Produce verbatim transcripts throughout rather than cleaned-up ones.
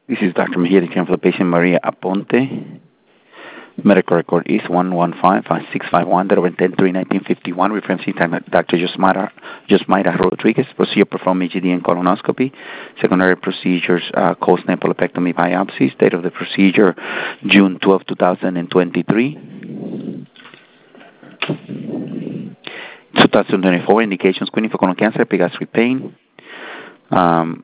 This is Doctor Mejia, the for the patient Maria Aponte. Medical record is one one five five six five one ten three nineteen fifty-one. Referencing Doctor Josmira, Josmira Rodriguez. Procedure performed E G D and colonoscopy. Secondary procedures, uh, cold-snap polypectomy biopsy. Date of the procedure, June twelfth, two thousand twenty-three. twenty twenty-four indications: screening for colon cancer, epigastric pain. Um,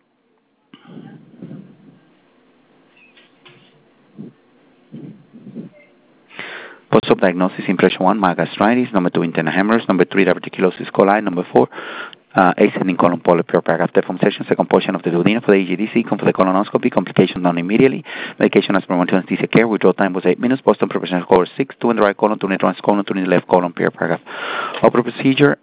Post-op diagnosis: impression one, mild gastritis. Number two, internal hemorrhage. Number three, diverticulosis coli. Number four, uh, ascending colon polyp. Pure paragraph deformation, second portion of the duodenum for the E G D. Second for the colonoscopy. Complication done immediately. Medication as per one to anesthesia care. Withdrawal time was eight minutes. Post-op preparation score six. Two in the right colon, two in the trans colon, two in the left colon. Pure paragraph. Opera procedure.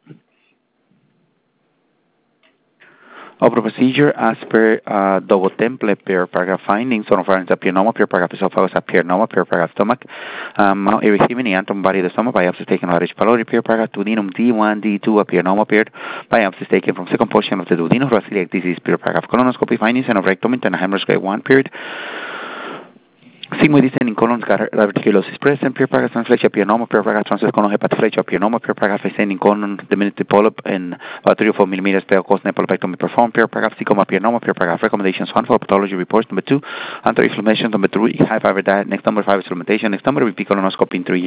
Opera procedure as per uh, double template per paragraph findings. Sonopharynx appear normal, per paragraph esophagus appear normal, per paragraph stomach. Um, Mount Erythema, Anton body of the stomach. Biopsy taken on H. pylori, per paragraph duodenum D one, D two appear normal, paired. Biopsy taken from second portion of the duodenum. Celiac disease, per paragraph. Colonoscopy findings and of rectum internal hemorrhage grade one, period. Sigmoid descending colon diverticulosis present, pure paragraph transflexion appear normal, pure paragraph transverse colon hepatoflexion appear normal, pure paragraph ascending colon diminutive polyp and about three or four millimeters per cold-snap polypectomy performed, pure paragraph cecoma appear normal, pure paragraph recommendations one for pathology reports, number two, anti-inflammation, number three, high fiber diet, next number five is supplementation, next number repeat colonoscopy in three years.